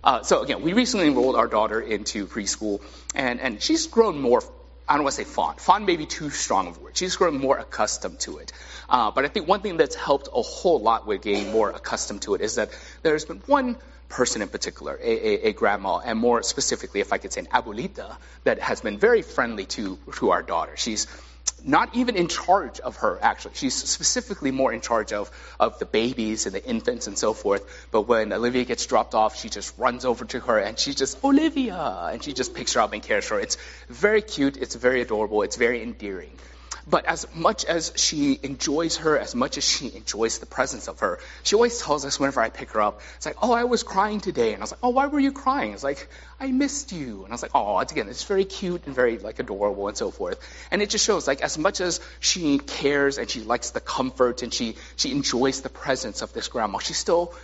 So again, we recently enrolled our daughter into preschool, and she's grown more, I don't want to say fond. Fond may be too strong of a word. She's grown more accustomed to it. But I think one thing that's helped a whole lot with getting more accustomed to it is that there's been one person in particular, a grandma, and more specifically, if I could say an abuelita, that has been very friendly to our daughter. She's not even in charge of her, actually. She's specifically more in charge of the babies and the infants and so forth. But when Olivia gets dropped off, she just runs over to her and she just, Olivia! And she just picks her up and cares for her. It's very cute. It's very adorable. It's very endearing. But as much as she enjoys her, as much as she enjoys the presence of her, she always tells us whenever I pick her up, it's like, oh, I was crying today. And I was like, oh, why were you crying? It's like, I missed you. And I was like, oh, it's very cute and very adorable and so forth. And it just shows as much as she cares and she likes the comfort and she enjoys the presence of this grandma, she still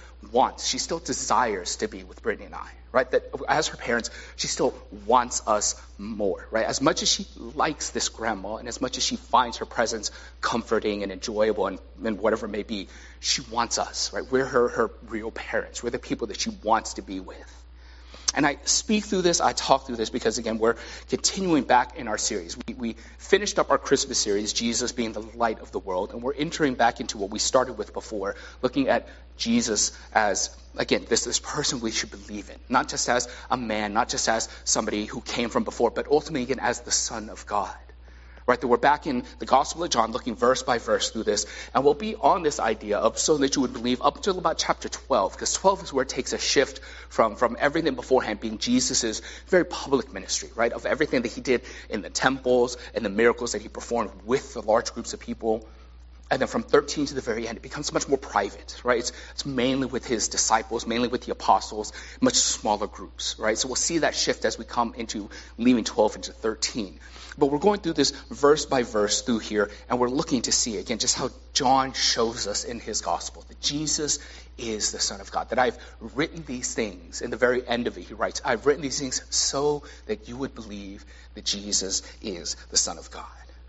desires to be with Brittany and I, right? That as her parents, she still wants us more, right? As much as she likes this grandma and as much as she finds her presence comforting and enjoyable and whatever it may be, she wants us, right? We're her real parents. We're the people that she wants to be with. And I speak through this, I talk through this because, again, we're continuing back in our series. We finished up our Christmas series, Jesus being the light of the world, and we're entering back into what we started with before, looking at Jesus as, again, this person we should believe in, not just as a man, not just as somebody who came from before, but ultimately, again, as the Son of God. Right, that we're back in the Gospel of John, looking verse by verse through this, and we'll be on this idea of so that you would believe up until about chapter 12, because 12 is where it takes a shift from everything beforehand being Jesus's very public ministry, right, of everything that he did in the temples and the miracles that he performed with the large groups of people. And then from 13 to the very end, it becomes much more private, right? It's mainly with his disciples, mainly with the apostles, much smaller groups, right? So we'll see that shift as we come into leaving 12 into 13. But we're going through this verse by verse through here, and we're looking to see, again, just how John shows us in his gospel that Jesus is the Son of God, that I've written these things. In the very end of it, he writes, I've written these things so that you would believe that Jesus is the Son of God.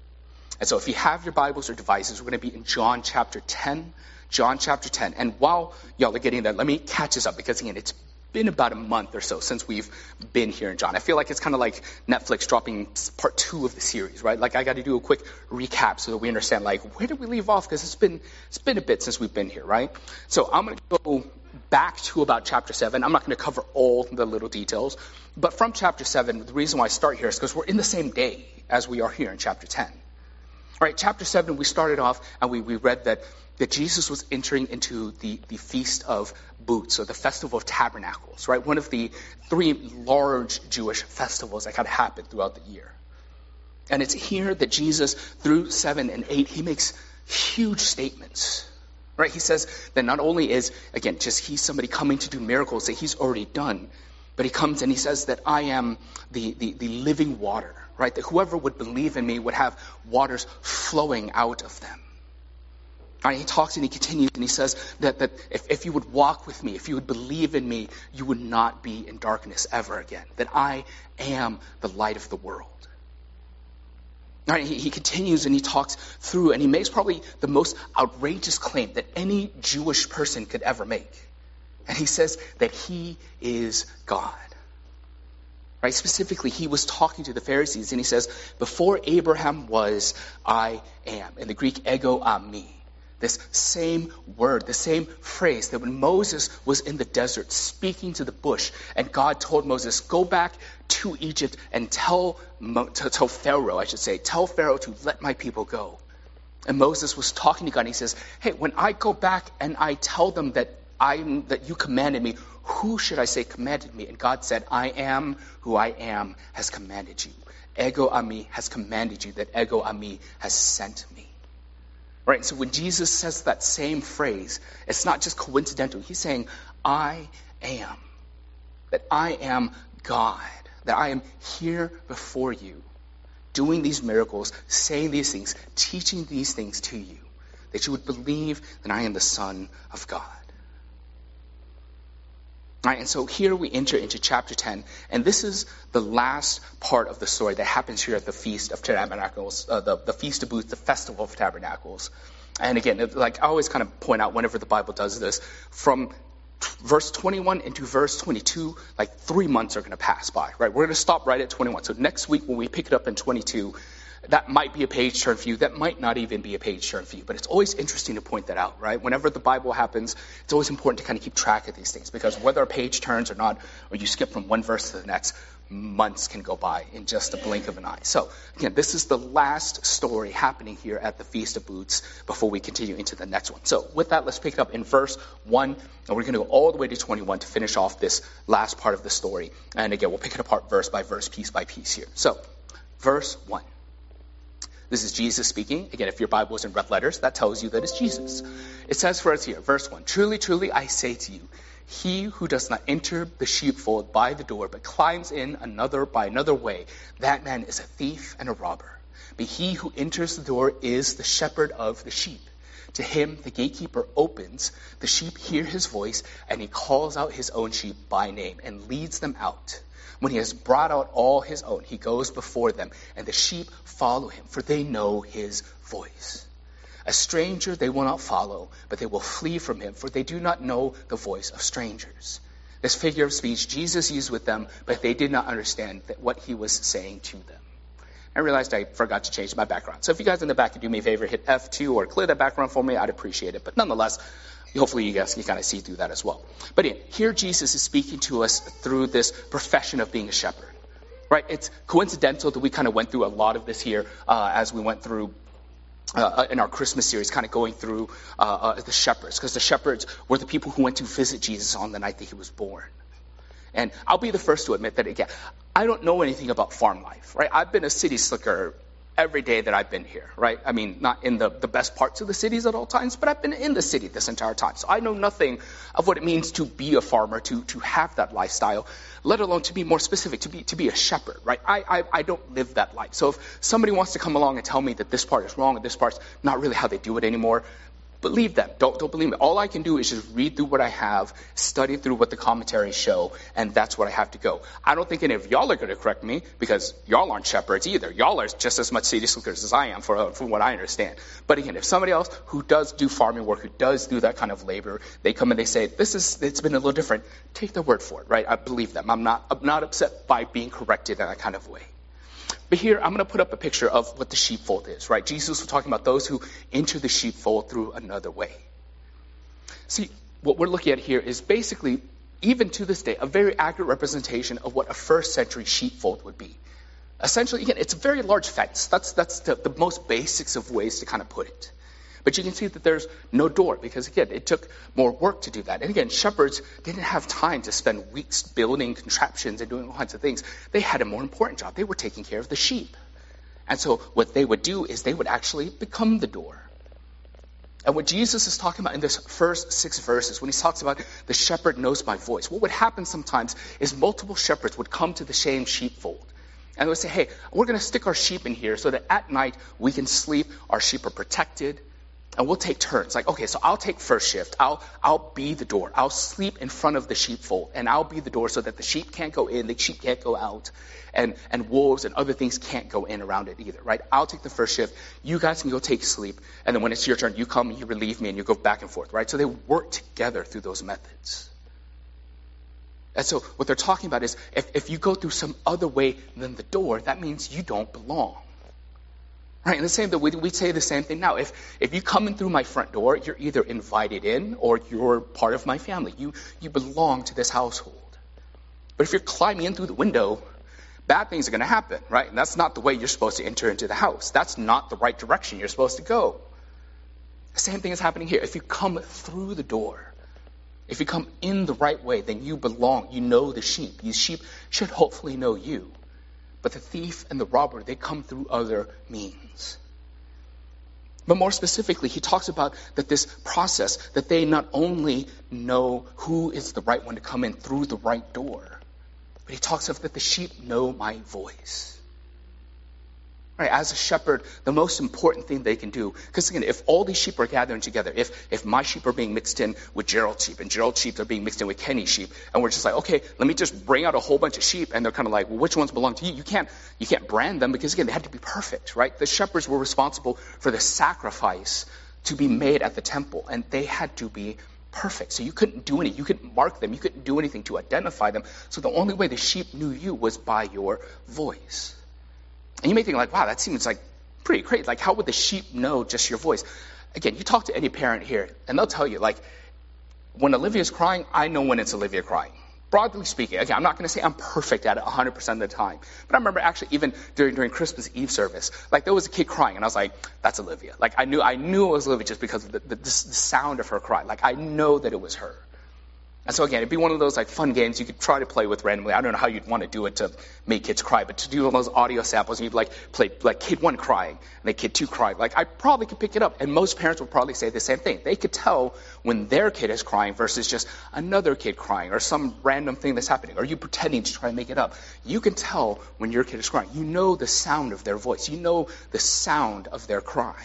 And so if you have your Bibles or devices, we're going to be in John chapter 10. John chapter 10. And while y'all are getting there, let me catch us up because, again, it's been about a month or so since we've been here in John. I feel like it's kind of like Netflix dropping part 2 of the series, right? I got to do a quick recap so that we understand, where did we leave off? Because it's been a bit since we've been here, right? So I'm going to go back to about chapter 7. I'm not going to cover all the little details. But from chapter 7, the reason why I start here is because we're in the same day as we are here in chapter 10. All right, chapter 7, we started off and we read that Jesus was entering into the Feast of Booths, or the Festival of Tabernacles, right? One of the 3 large Jewish festivals that had happened throughout the year. And it's here that Jesus, through 7 and 8, he makes huge statements, right? He says that not only is, again, just he's somebody coming to do miracles that he's already done, but he comes and he says that I am the living water, right? That whoever would believe in me would have waters flowing out of them. Right? He talks and he continues and he says that if you would walk with me, if you would believe in me, you would not be in darkness ever again. That I am the light of the world. Right? He continues and he talks through and he makes probably the most outrageous claim that any Jewish person could ever make. And he says that he is God. Right? Specifically, he was talking to the Pharisees and he says, before Abraham was, I am. In the Greek, ego eimi. This same word, the same phrase that when Moses was in the desert speaking to the bush and God told Moses, go back to Egypt and tell Pharaoh, tell Pharaoh to let my people go. And Moses was talking to God and he says, hey, when I go back and I tell them that you commanded me, who should I say commanded me? And God said, I am who I am has commanded you. Ego eimi has commanded you, that ego eimi has sent me. Right? And so when Jesus says that same phrase, it's not just coincidental. He's saying, I am. That I am God. That I am here before you, doing these miracles, saying these things, teaching these things to you. That you would believe that I am the Son of God. All right, and so here we enter into chapter 10, and this is the last part of the story that happens here at the Feast of Tabernacles, the Feast of Booths, the Festival of Tabernacles. And again, I always kind of point out whenever the Bible does this, from verse 21 into verse 22, like 3 months are going to pass by, right? We're going to stop right at 21. So next week when we pick it up in 22, that might be a page turn for you. That might not even be a page turn for you. But it's always interesting to point that out, right? Whenever the Bible happens, it's always important to kind of keep track of these things, because whether a page turns or not, or you skip from one verse to the next, months can go by in just a blink of an eye. So again, this is the last story happening here at the Feast of Booths before we continue into the next one. So with that, let's pick it up in verse 1, and we're going to go all the way to 21 to finish off this last part of the story. And again, we'll pick it apart verse by verse, piece by piece here. So verse 1. This is Jesus speaking. Again, if your Bible is in red letters, that tells you that it's Jesus. It says for us here, verse 1, "Truly, truly, I say to you, he who does not enter the sheepfold by the door, but climbs in by another way, that man is a thief and a robber. But he who enters the door is the shepherd of the sheep. To him the gatekeeper opens, the sheep hear his voice, and he calls out his own sheep by name and leads them out. When he has brought out all his own, he goes before them, and the sheep follow him, for they know his voice. A stranger they will not follow, but they will flee from him, for they do not know the voice of strangers." This figure of speech Jesus used with them, but they did not understand what he was saying to them. I realized I forgot to change my background. So if you guys in the back could do me a favor, hit F2 or clear that background for me, I'd appreciate it. But nonetheless, hopefully you guys can kind of see through that as well. But here Jesus is speaking to us through this profession of being a shepherd. Right? It's coincidental that we kind of went through a lot of this here as we went through in our Christmas series, kind of going through the shepherds, because the shepherds were the people who went to visit Jesus on the night that he was born. And I'll be the first to admit that, again, I don't know anything about farm life, right? I've been a city slicker every day that I've been here, right? I mean, not in the best parts of the cities at all times, but I've been in the city this entire time. So I know nothing of what it means to be a farmer, to have that lifestyle, let alone to be more specific, to be a shepherd, right? I don't live that life. So if somebody wants to come along and tell me that this part is wrong and this part's not really how they do it anymore, believe them. Don't believe me. All I can do is just read through what I have, study through what the commentaries show, and that's what I have to go. I don't think any of y'all are going to correct me, because y'all aren't shepherds either. Y'all are just as much city slickers as I am, from what I understand. But again, if somebody else who does do farming work, who does do that kind of labor, they come and they say, it's been a little different, take their word for it, right? I believe them. I'm not upset by being corrected in that kind of way. But here, I'm going to put up a picture of what the sheepfold is, right? Jesus was talking about those who enter the sheepfold through another way. See, what we're looking at here is basically, even to this day, a very accurate representation of what a first century sheepfold would be. Essentially, again, it's a very large fence. That's the most basics of ways to kind of put it. But you can see that there's no door, because, again, it took more work to do that. And again, shepherds didn't have time to spend weeks building contraptions and doing all kinds of things. They had a more important job. They were taking care of the sheep. And so what they would do is they would actually become the door. And what Jesus is talking about in this first 6 verses, when he talks about the shepherd knows my voice, what would happen sometimes is multiple shepherds would come to the same sheepfold. And they would say, hey, we're going to stick our sheep in here so that at night we can sleep, our sheep are protected, and we'll take turns. Like, okay, so I'll take first shift. I'll be the door. I'll sleep in front of the sheepfold, and I'll be the door so that the sheep can't go in, the sheep can't go out, and wolves and other things can't go in around it either, right? I'll take the first shift. You guys can go take sleep, and then when it's your turn, you come and you relieve me, and you go back and forth, right? So they work together through those methods. And so what they're talking about is if you go through some other way than the door, that means you don't belong. Right, and the same that we say the same thing now. If you come in through my front door, you're either invited in or you're part of my family. You belong to this household. But if you're climbing in through the window, bad things are going to happen, right? And that's not the way you're supposed to enter into the house. That's not the right direction you're supposed to go. The same thing is happening here. If you come through the door, if you come in the right way, then you belong. You know the sheep. These sheep should hopefully know you. But the thief and the robber, they come through other means. But more specifically, he talks about that this process, that they not only know who is the right one to come in through the right door, but he talks of that the sheep know my voice. Right, as a shepherd, the most important thing they can do, because again, if all these sheep are gathering together, if my sheep are being mixed in with Gerald's sheep, and Gerald's sheep are being mixed in with Kenny's sheep, and we're just like, okay, let me just bring out a whole bunch of sheep, and they're kind of like, well, which ones belong to you? You can't brand them, because again, they had to be perfect, right? The shepherds were responsible for the sacrifice to be made at the temple, and they had to be perfect. So you couldn't do anything. You couldn't mark them. You couldn't do anything to identify them. So the only way the sheep knew you was by your voice. And you may think like, wow, that seems like pretty crazy. Like, how would the sheep know just your voice? Again, you talk to any parent here, and they'll tell you, like, when Olivia's crying, I know when it's Olivia crying. Broadly speaking, again, I'm not going to say I'm perfect at it 100% of the time. But I remember actually even during Christmas Eve service, like there was a kid crying, and I was like, that's Olivia. Like I knew it was Olivia just because of the sound of her cry. Like I know that it was her. And so again, it'd be one of those like fun games you could try to play with randomly. I don't know how you'd want to do it to make kids cry, but to do one of those audio samples, and you'd like play like kid 1 crying and then kid 2 crying. Like I probably could pick it up, and most parents would probably say the same thing. They could tell when their kid is crying versus just another kid crying or some random thing that's happening, or you pretending to try and make it up. You can tell when your kid is crying. You know the sound of their voice. You know the sound of their cry.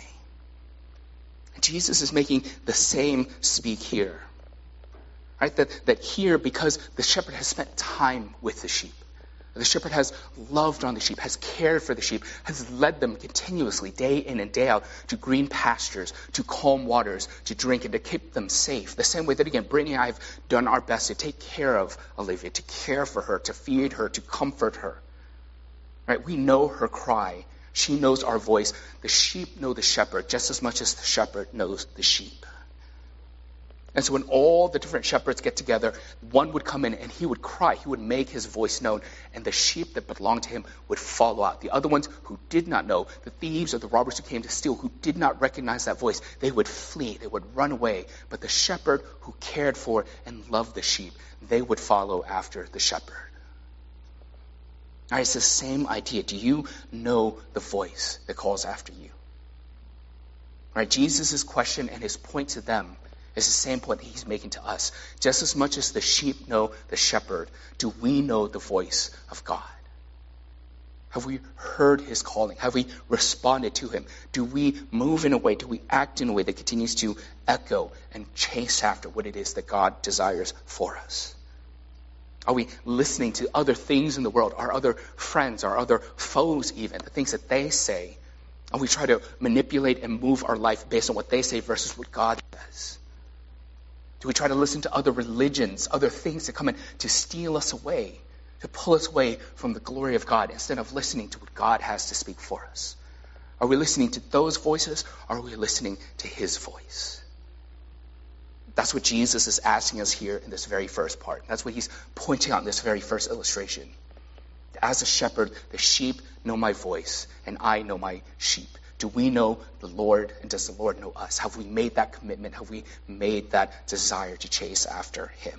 And Jesus is making the same speak here. Right? That here, because the shepherd has spent time with the sheep, the shepherd has loved on the sheep, has cared for the sheep, has led them continuously, day in and day out, to green pastures, to calm waters, to drink, and to keep them safe. The same way that, again, Brittany and I have done our best to take care of Olivia, to care for her, to feed her, to comfort her. Right? We know her cry. She knows our voice. The sheep know the shepherd just as much as the shepherd knows the sheep. And so when all the different shepherds get together, one would come in and he would cry. He would make his voice known. And the sheep that belonged to him would follow out. The other ones who did not know, the thieves or the robbers who came to steal, who did not recognize that voice, they would flee. They would run away. But the shepherd who cared for and loved the sheep, they would follow after the shepherd. All right, it's the same idea. Do you know the voice that calls after you? All right, Jesus' question and his point to them is the same point that he's making to us. Just as much as the sheep know the shepherd, do we know the voice of God? Have we heard his calling? Have we responded to him? Do we move in a way, do we act in a way that continues to echo and chase after what it is that God desires for us? Are we listening to other things in the world, our other friends, our other foes even, the things that they say? And we try to manipulate and move our life based on what they say versus what God says? Do we try to listen to other religions, other things that come in to steal us away, to pull us away from the glory of God instead of listening to what God has to speak for us? Are we listening to those voices, or are we listening to his voice? That's what Jesus is asking us here in this very first part. That's what he's pointing out in this very first illustration. As a shepherd, the sheep know my voice, and I know my sheep. Do we know the Lord, and does the Lord know us? Have we made that commitment? Have we made that desire to chase after him?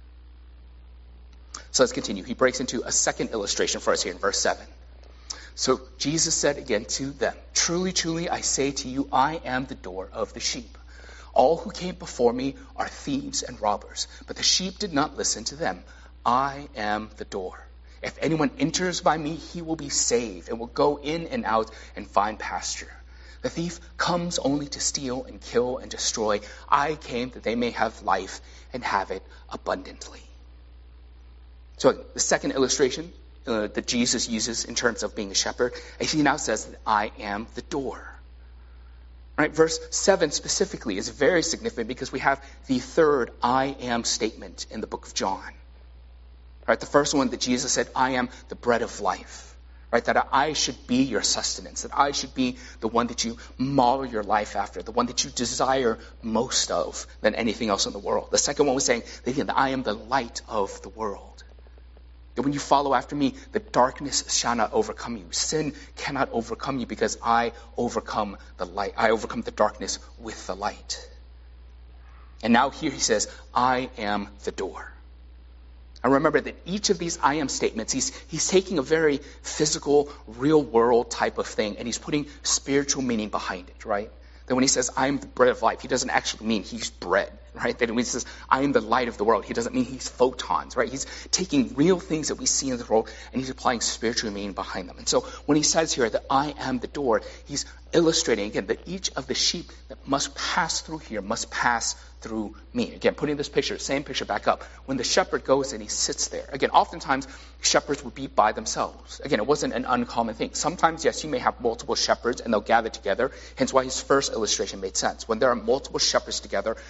So let's continue. He breaks into a second illustration for us here in verse 7. So Jesus said again to them, "Truly, truly, I say to you, I am the door of the sheep. All who came before me are thieves and robbers, but the sheep did not listen to them. I am the door. If anyone enters by me, he will be saved and will go in and out and find pasture. The thief comes only to steal and kill and destroy. I came that they may have life and have it abundantly." So the second illustration that Jesus uses in terms of being a shepherd, he now says that I am the door. Right? Verse 7 specifically is very significant because we have the third I am statement in the book of John. Right, the first one that Jesus said, I am the bread of life. Right, that I should be your sustenance, that I should be the one that you model your life after, the one that you desire most of than anything else in the world. The second one was saying that I am the light of the world. That when you follow after me, the darkness shall not overcome you. Sin cannot overcome you because I overcome the light. I overcome the darkness with the light. And now here he says, I am the door. And remember that each of these I am statements, he's taking a very physical, real world type of thing, and he's putting spiritual meaning behind it, right? That when he says, I am the bread of life, he doesn't actually mean he's bread, right? That when he says, I am the light of the world, he doesn't mean he's photons, right? He's taking real things that we see in the world, and he's applying spiritual meaning behind them. And so when he says here that I am the door, he's illustrating, again, that each of the sheep that must pass through here must pass through me. Again, putting this picture, same picture back up. When the shepherd goes and he sits there, again, oftentimes shepherds would be by themselves. Again, it wasn't an uncommon thing. Sometimes, yes, you may have multiple shepherds and they'll gather together. Hence why his first illustration made sense. When there are multiple shepherds together, the sheep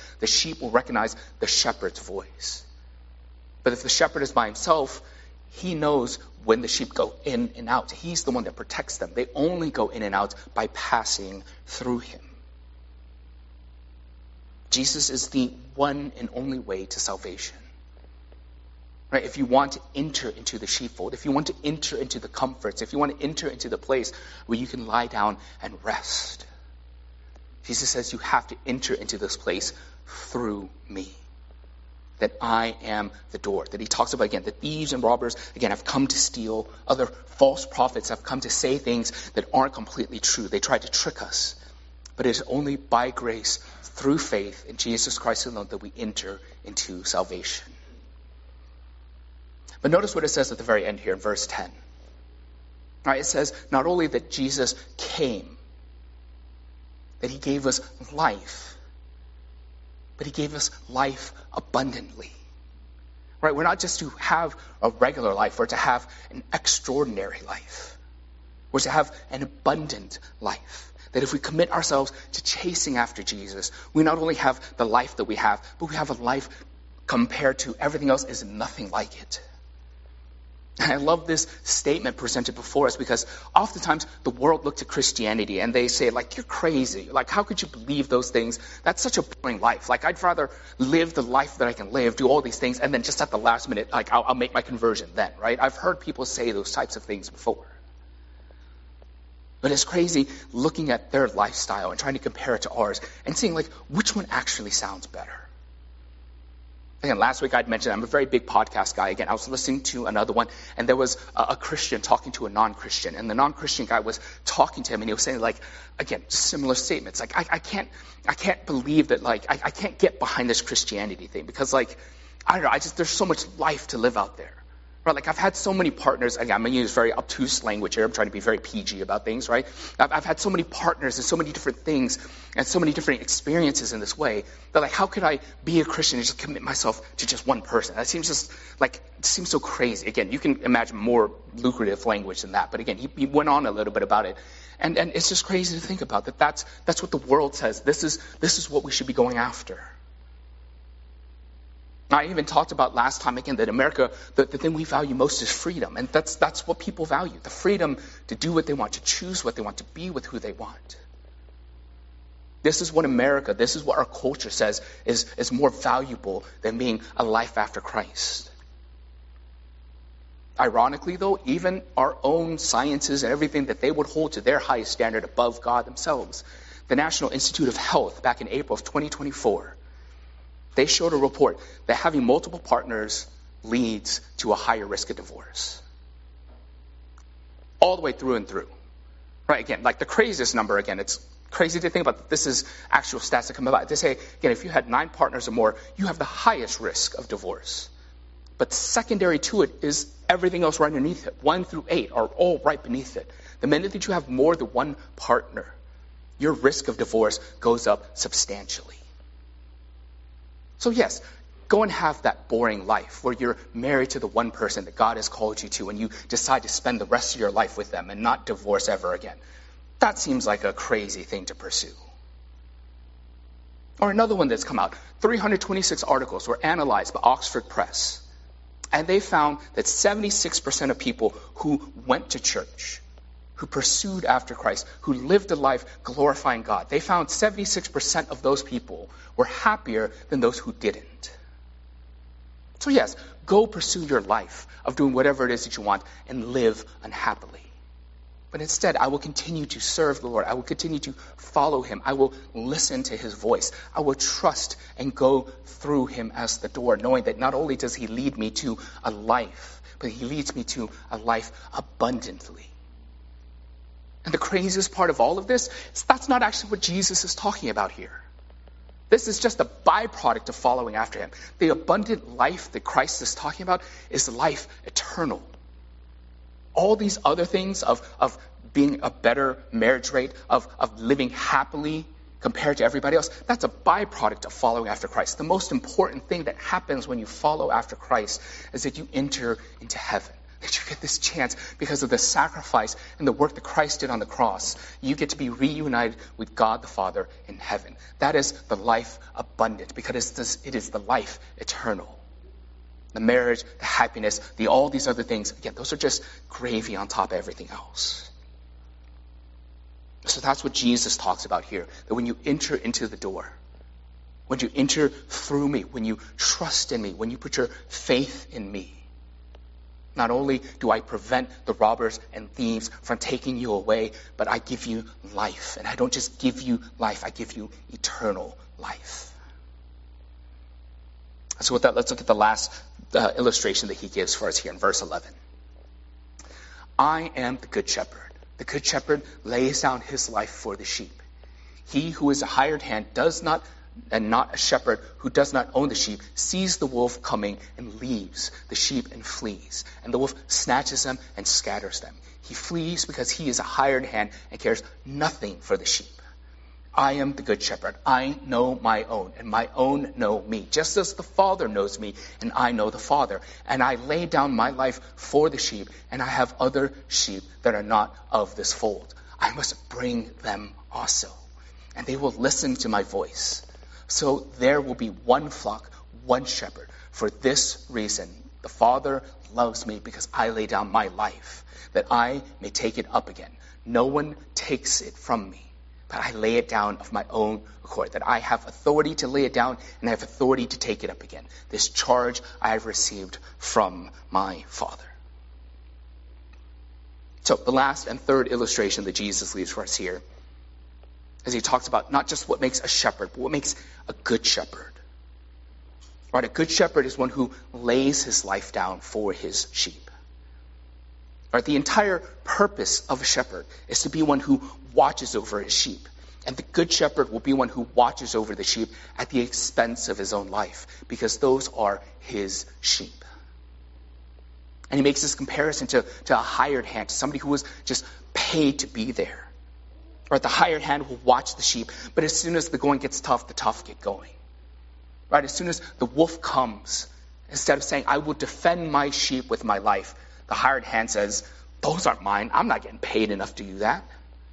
sheep will recognize the shepherd's voice. But if the shepherd is by himself, he knows when the sheep go in and out. He's the one that protects them. They only go in and out by passing through him. Jesus is the one and only way to salvation. Right? If you want to enter into the sheepfold, if you want to enter into the comforts, if you want to enter into the place where you can lie down and rest, Jesus says you have to enter into this place through me. That I am the door. That he talks about, again, the thieves and robbers, again, have come to steal. Other false prophets have come to say things that aren't completely true. They try to trick us. But it is only by grace, through faith in Jesus Christ alone, that we enter into salvation. But notice what it says at the very end here in verse 10. All right, it says not only that Jesus came, that he gave us life, but he gave us life abundantly. Right? We're not just to have a regular life, we're to have an extraordinary life. We're to have an abundant life. That if we commit ourselves to chasing after Jesus, we not only have the life that we have, but we have a life compared to everything else is nothing like it. And I love this statement presented before us because oftentimes the world looks at Christianity and they say, like, you're crazy. Like, how could you believe those things? That's such a boring life. Like, I'd rather live the life that I can live, do all these things, and then just at the last minute, like, I'll make my conversion then, right? I've heard people say those types of things before. But it's crazy looking at their lifestyle and trying to compare it to ours and seeing, like, which one actually sounds better. Again, last week I'd mentioned I'm a very big podcast guy. Again, I was listening to another one, and there was a Christian talking to a non-Christian, and the non-Christian guy was talking to him, and he was saying, like, again, similar statements. Like, I can't believe that, like, I can't get behind this Christianity thing because, like, I don't know, there's so much life to live out there. Right, like I've had so many partners, again, I'm going to use very obtuse language here, I'm trying to be very PG about things, right? I've had so many partners and so many different things and so many different experiences in this way that, like, how could I be a Christian and just commit myself to just one person? That seems just, like, it seems so crazy. Again, you can imagine more lucrative language than that, but again, he went on a little bit about it. And it's just crazy to think about that's what the world says. This is what we should be going after. I even talked about last time, again, that America, the thing we value most is freedom. And that's what people value, the freedom to do what they want, to choose what they want, to be with who they want. This is what America, this is what our culture says is more valuable than being a life after Christ. Ironically, though, even our own sciences and everything that they would hold to their highest standard above God themselves, the National Institute of Health, back in April of 2024, they showed a report that having multiple partners leads to a higher risk of divorce. All the way through and through. Right, again, like the craziest number, again, it's crazy to think about. This is actual stats that come about. They say, again, if you had 9 partners or more, you have the highest risk of divorce. But secondary to it is everything else right underneath it. 1 through 8 are all right beneath it. The minute that you have more than one partner, your risk of divorce goes up substantially. So yes, go and have that boring life where you're married to the one person that God has called you to and you decide to spend the rest of your life with them and not divorce ever again. That seems like a crazy thing to pursue. Or another one that's come out. 326 articles were analyzed by Oxford Press. And they found that 76% of people who went to church, who pursued after Christ, who lived a life glorifying God, they found 76% of those people were happier than those who didn't. So yes, go pursue your life of doing whatever it is that you want and live unhappily. But instead, I will continue to serve the Lord. I will continue to follow him. I will listen to his voice. I will trust and go through him as the door, knowing that not only does he lead me to a life, but he leads me to a life abundantly. And the craziest part of all of this is that's not actually what Jesus is talking about here. This is just a byproduct of following after him. The abundant life that Christ is talking about is life eternal. All these other things of being a better marriage rate, of living happily compared to everybody else, that's a byproduct of following after Christ. The most important thing that happens when you follow after Christ is that you enter into heaven. that you get this chance because of the sacrifice and the work that Christ did on the cross. You get to be reunited with God the Father in heaven. That is the life abundant, because it is the life eternal. The marriage, the happiness, all these other things, again, those are just gravy on top of everything else. So that's what Jesus talks about here, that when you enter into the door, when you enter through me, when you trust in me, when you put your faith in me, not only do I prevent the robbers and thieves from taking you away, but I give you life. And I don't just give you life, I give you eternal life. So with that, let's look at the last illustration that he gives for us here in verse 11. I am the good shepherd. The good shepherd lays down his life for the sheep. He who is a hired hand and not a shepherd who does not own the sheep, sees the wolf coming and leaves the sheep and flees. And the wolf snatches them and scatters them. He flees because he is a hired hand and cares nothing for the sheep. I am the good shepherd. I know my own, and my own know me, just as the Father knows me, and I know the Father. And I lay down my life for the sheep, and I have other sheep that are not of this fold. I must bring them also, and they will listen to my voice. So there will be one flock, one shepherd. For this reason, the Father loves me, because I lay down my life, that I may take it up again. No one takes it from me, but I lay it down of my own accord, that I have authority to lay it down and I have authority to take it up again. This charge I have received from my Father. So the last and third illustration that Jesus leaves for us here, as he talks about not just what makes a shepherd, but what makes a good shepherd. Right? A good shepherd is one who lays his life down for his sheep. Right? The entire purpose of a shepherd is to be one who watches over his sheep. And the good shepherd will be one who watches over the sheep at the expense of his own life, because those are his sheep. And he makes this comparison to a hired hand, to somebody who was just paid to be there. Right? The hired hand will watch the sheep, but as soon as the going gets tough, the tough get going. Right? As soon as the wolf comes, instead of saying, I will defend my sheep with my life, the hired hand says, those aren't mine. I'm not getting paid enough to do that.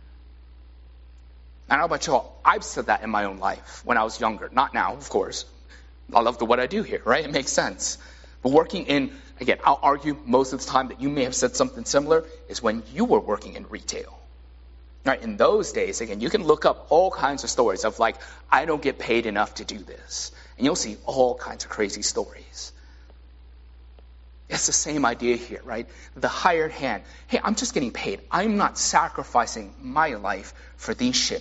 I don't know about y'all, I've said that in my own life when I was younger. Not now, of course. I love what I do here, right? It makes sense. But working in, again, I'll argue most of the time that you may have said something similar is when you were working in retail. Right? In those days, again, you can look up all kinds of stories of like, I don't get paid enough to do this. And you'll see all kinds of crazy stories. It's the same idea here, right? The hired hand. Hey, I'm just getting paid. I'm not sacrificing my life for these sheep,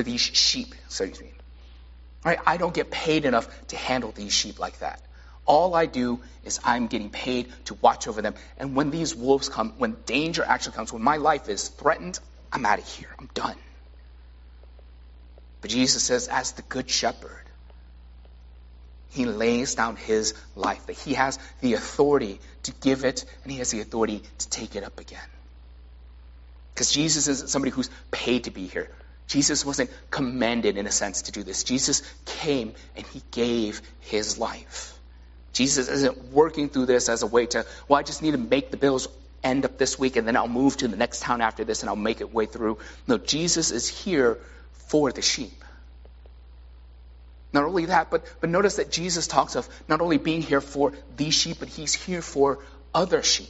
Right? I don't get paid enough to handle these sheep like that. All I do is I'm getting paid to watch over them. And when these wolves come, when danger actually comes, when my life is threatened, I'm out of here. I'm done. But Jesus says, as the good shepherd, he lays down his life, that he has the authority to give it, and he has the authority to take it up again. Because Jesus isn't somebody who's paid to be here. Jesus wasn't commanded, in a sense, to do this. Jesus came and he gave his life. Jesus isn't working through this as a way to, well, I just need to make the bills end up this week and then I'll move to the next town after this and I'll make it way through. No, Jesus is here for the sheep. Not only that, but notice that Jesus talks of not only being here for these sheep, but he's here for other sheep.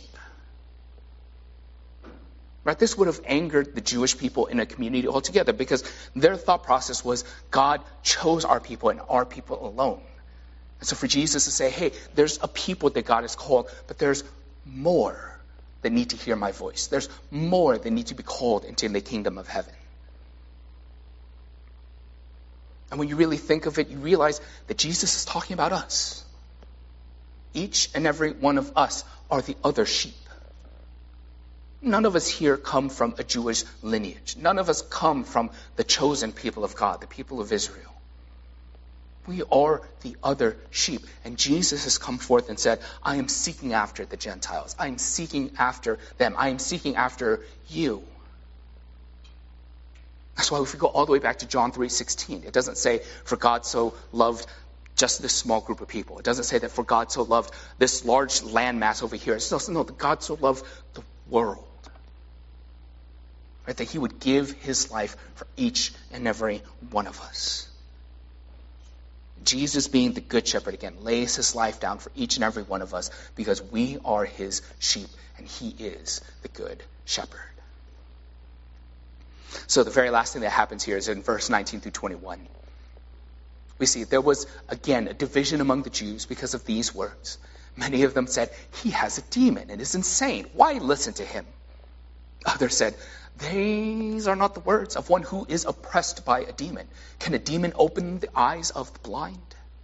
Right? This would have angered the Jewish people in a community altogether, because their thought process was God chose our people and our people alone. And so for Jesus to say, hey, there's a people that God has called, but there's more that need to hear my voice. There's more that need to be called into the kingdom of heaven. And when you really think of it, you realize that Jesus is talking about us. Each and every one of us are the other sheep. None of us here come from a Jewish lineage. None of us come from the chosen people of God, the people of Israel. We are the other sheep. And Jesus has come forth and said, I am seeking after the Gentiles. I am seeking after them. I am seeking after you. That's why if we go all the way back to John 3:16, it doesn't say, for God so loved just this small group of people. It doesn't say that for God so loved this large landmass over here. It says, no, that God so loved the world. Right? That he would give his life for each and every one of us. Jesus, being the good shepherd, again, lays his life down for each and every one of us because we are his sheep and he is the good shepherd. So the very last thing that happens here is in verse 19 through 21. We see there was, again, a division among the Jews because of these words. Many of them said, he has a demon and is insane. Why listen to him? Others said, these are not the words of one who is oppressed by a demon. Can a demon open the eyes of the blind?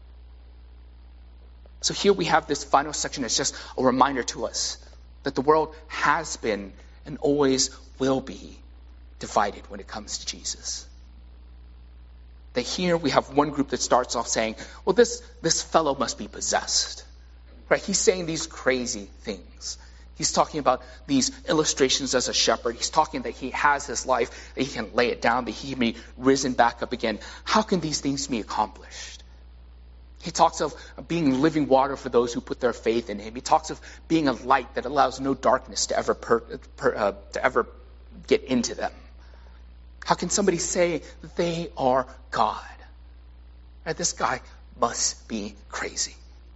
So here we have this final section. It's just a reminder to us that the world has been and always will be divided when it comes to Jesus. That here we have one group that starts off saying, well, this fellow must be possessed. Right? He's saying these crazy things. He's talking about these illustrations as a shepherd. He's talking that he has his life, that he can lay it down, that he can be risen back up again. How can these things be accomplished? He talks of being living water for those who put their faith in him. He talks of being a light that allows no darkness to ever get into them. How can somebody say that they are God? Right? This guy must be crazy.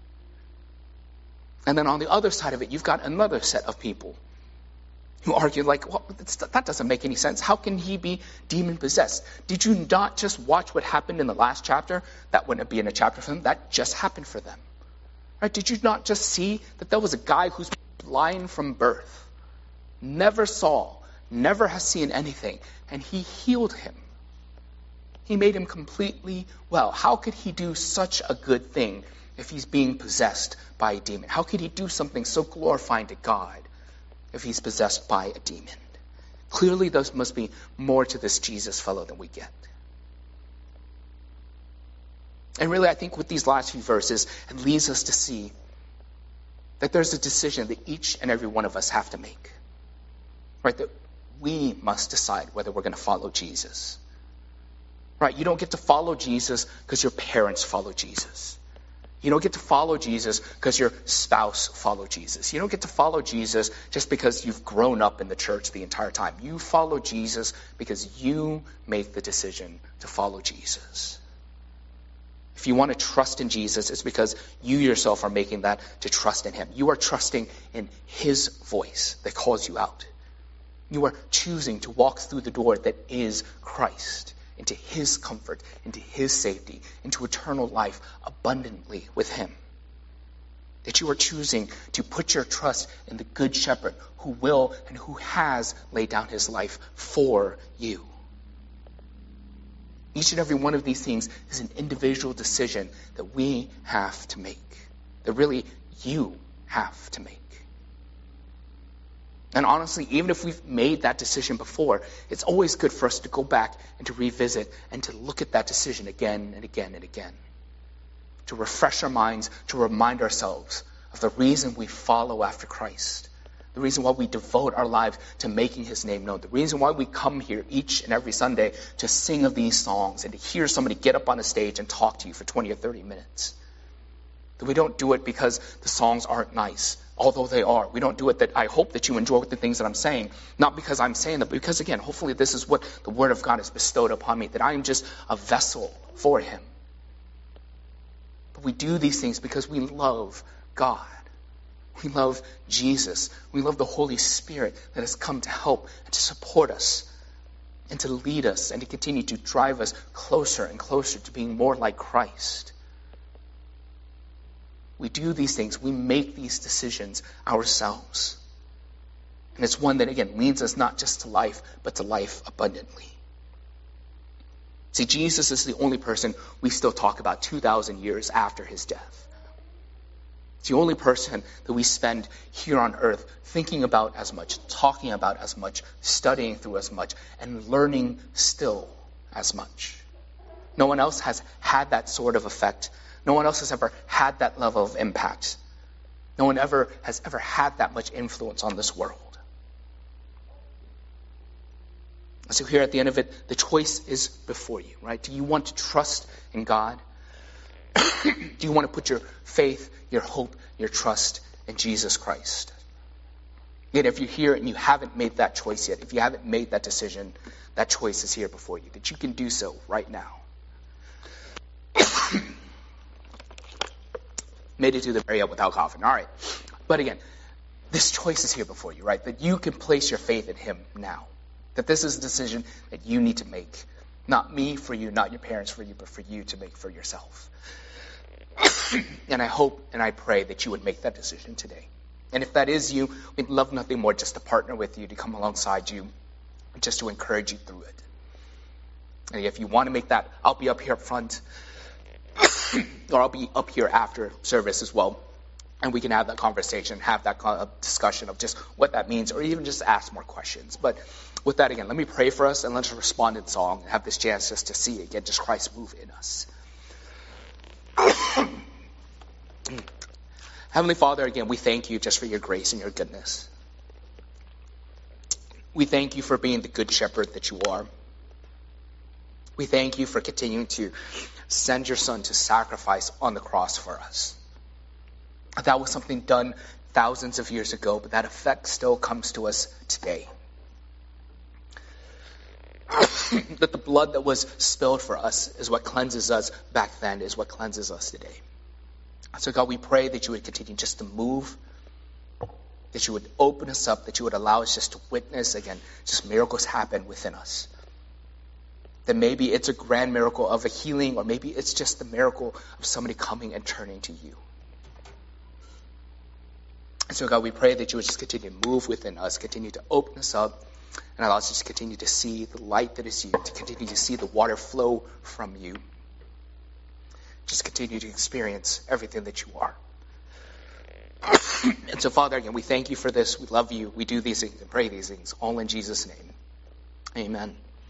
And then on the other side of it, you've got another set of people who argue like, well, that doesn't make any sense. How can he be demon-possessed? Did you not just watch what happened in the last chapter? That wouldn't be in a chapter for them. That just happened for them. Right? Did you not just see that there was a guy who's blind from birth, never saw, never has seen anything, and he healed him? He made him completely well. How could he do such a good thing if he's being possessed by a demon? How could he do something so glorifying to God if he's possessed by a demon? Clearly, there must be more to this Jesus fellow than we get. And really, I think with these last few verses, it leads us to see that there's a decision that each and every one of us have to make. Right? That we must decide whether we're going to follow Jesus. Right? You don't get to follow Jesus because your parents follow Jesus. You don't get to follow Jesus because your spouse followed Jesus. You don't get to follow Jesus just because you've grown up in the church the entire time. You follow Jesus because you make the decision to follow Jesus. If you want to trust in Jesus, it's because you yourself are making that to trust in him. You are trusting in his voice that calls you out. You are choosing to walk through the door that is Christ, into his comfort, into his safety, into eternal life abundantly with him. That you are choosing to put your trust in the good shepherd who will and who has laid down his life for you. Each and every one of these things is an individual decision that we have to make. That really you have to make. And honestly, even if we've made that decision before, it's always good for us to go back and to revisit and to look at that decision again and again and again. To refresh our minds, to remind ourselves of the reason we follow after Christ. The reason why we devote our lives to making his name known. The reason why we come here each and every Sunday to sing of these songs and to hear somebody get up on a stage and talk to you for 20 or 30 minutes. That we don't do it because the songs aren't nice. Although they are. We don't do it that I hope that you enjoy the things that I'm saying. Not because I'm saying that, but because, again, hopefully this is what the Word of God has bestowed upon me. That I am just a vessel for him. But we do these things because we love God. We love Jesus. We love the Holy Spirit that has come to help and to support us and to lead us and to continue to drive us closer and closer to being more like Christ. We do these things. We make these decisions ourselves. And it's one that, again, leads us not just to life, but to life abundantly. See, Jesus is the only person we still talk about 2,000 years after his death. It's the only person that we spend here on earth thinking about as much, talking about as much, studying through as much, and learning still as much. No one else has had that sort of effect. No one else has ever had that level of impact. No one has ever had that much influence on this world. So here at the end of it, the choice is before you, right? Do you want to trust in God? Do you want to put your faith, your hope, your trust in Jesus Christ? Yet if you're here and you haven't made that choice yet, if you haven't made that decision, that choice is here before you, that you can do so right now. Made it to the very end without coughing. All right. But again, this choice is here before you, right? That you can place your faith in him now. That this is a decision that you need to make. Not me for you, not your parents for you, but for you to make for yourself. And I hope and I pray that you would make that decision today. And if that is you, we'd love nothing more just to partner with you, to come alongside you, just to encourage you through it. And if you want to make that, I'll be up here up front, or I'll be up here after service as well. And we can have that conversation, have that discussion of just what that means, or even just ask more questions. But with that, again, let me pray for us, and let's respond in song and have this chance just to see again, just Christ move in us. Heavenly Father, again, we thank you just for your grace and your goodness. We thank you for being the good shepherd that you are. We thank you for continuing to send your son to sacrifice on the cross for us. That was something done thousands of years ago, but that effect still comes to us today. That the blood that was spilled for us is what cleanses us back then, is what cleanses us today. So God, we pray that you would continue just to move, that you would open us up, that you would allow us just to witness, again, just miracles happen within us. That maybe it's a grand miracle of a healing, or maybe it's just the miracle of somebody coming and turning to you. And so God, we pray that you would just continue to move within us, continue to open us up, and allow us to just continue to see the light that is you, to continue to see the water flow from you. Just continue to experience everything that you are. And so, Father, again, we thank you for this. We love you. We do these things and pray these things, all in Jesus' name. Amen.